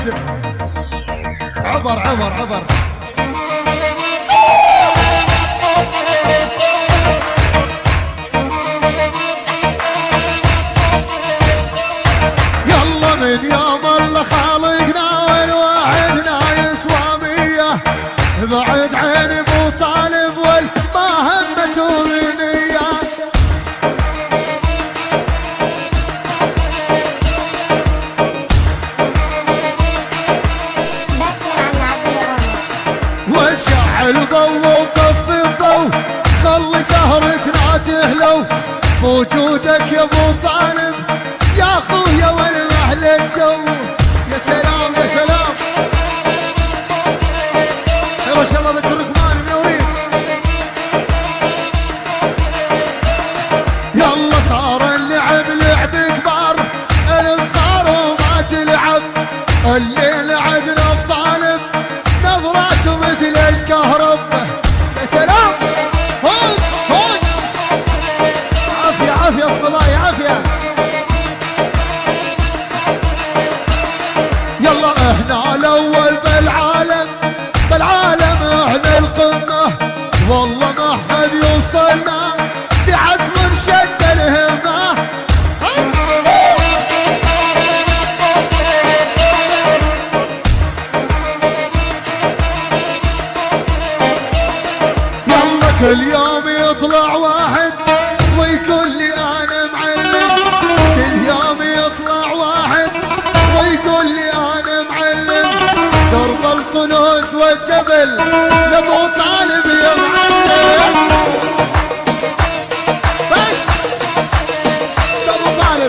الوليد. عبر عبر عبر. يلا من يوم الله خالقنا والواحدنا يسوى مية، بعد عين ابو طالب والما همته بنية. وشعل ضو وطف الضو، خلي سهرتنا تهلو بوجودك يا ابو طالب يا اخويا والمحل الجو. يا سلام يا سلام. يلا شباب التركمان منورين. يلا صار اللعب لعب كبار، الصغار وما تلعب. الليل عدنا بطالب نظراته مثل الكهرب. يا سلام. هون هون. عافية عافية الصبايا عافية. يلا احنا الاول بالعالم، بالعالم احنا القمة، والله ما حد يوصلنا بعزم شد الهمة. يلا كل يوم يطلع واحد ويقول لي انا معلم، كل يوم يطلع واحد ويقول لي انا معلم. درب الطنوس والجبل لابو طالب يا معلم. بس ابو طالب.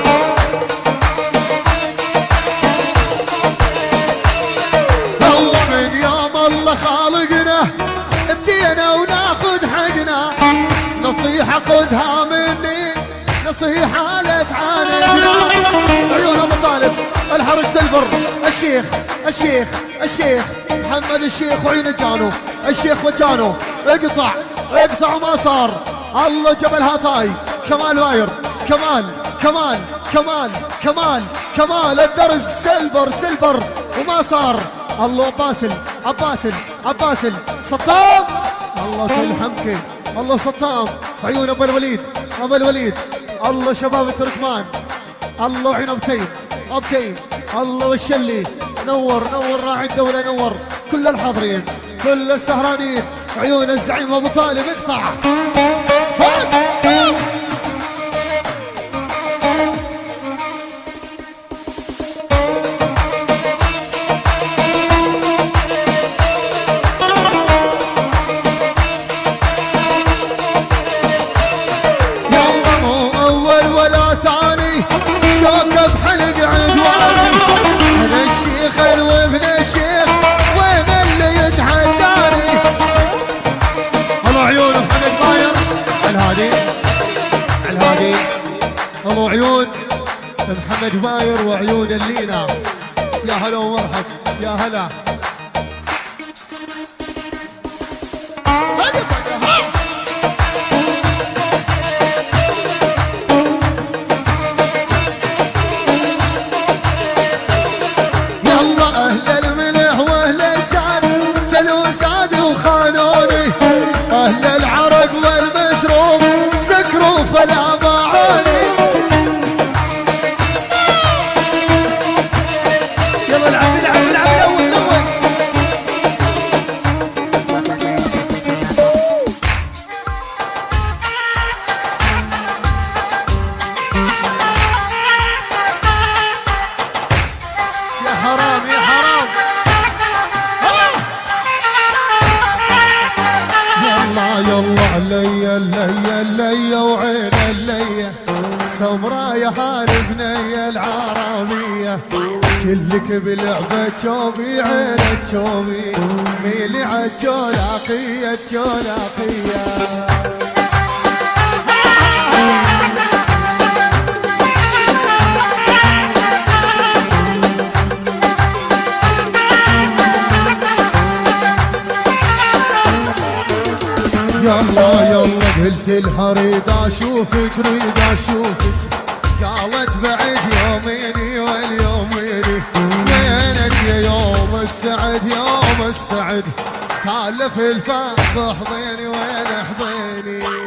والله من يوم الله خالقنا بدينا وناخذ حقنا. نصيحة خذها مني، نصيحة لا تعاندنا. عيون ابو طالب الحرج سلفر، الشيخ الشيخ الشيخ محمد الشيخ وعين جانو، الشيخ وجانو. اقطع اقطع وما صار. الله جبل هاتاي كمال واير، كمال كمال كمال كمال كمال الدرز سلفر سلفر وما صار. الله باسل عباسل عباسل صطام. الله سلحمكي الله صطام. عيون ابو الوليد ابو الوليد. الله شباب التركمان. الله عين ابتين ابتين. الله والشلي نور نور راعي الدولة نور. كل الحاضرين كل السهرانين. عيون الزعيم ابو طالب اقطع. الله عيون محمد باير وعيون اللينا. يا هلا ومرحب يا هلا. يلا اهل الملح واهل الزاد جلوا زاد وخانوني، اهل العرق والمشروب سكروا فلا باعوني. يلا العب العب العب الاول الاول. يا حرام يا حرام. يلا يلا ليا ليا ليا وعين الليا سمرا يا هاني بنية العربية. كلك بلعبة شوبي عين الشوبي ميلي عالجولاقية الجولاقية. يلا يلا قلت الحريد اشوفك ريد اشوفك، قالت بعد يوميني واليوميني وينك يا يوم السعد يوم السعد، تالف الفخ حضيني وين حضيني.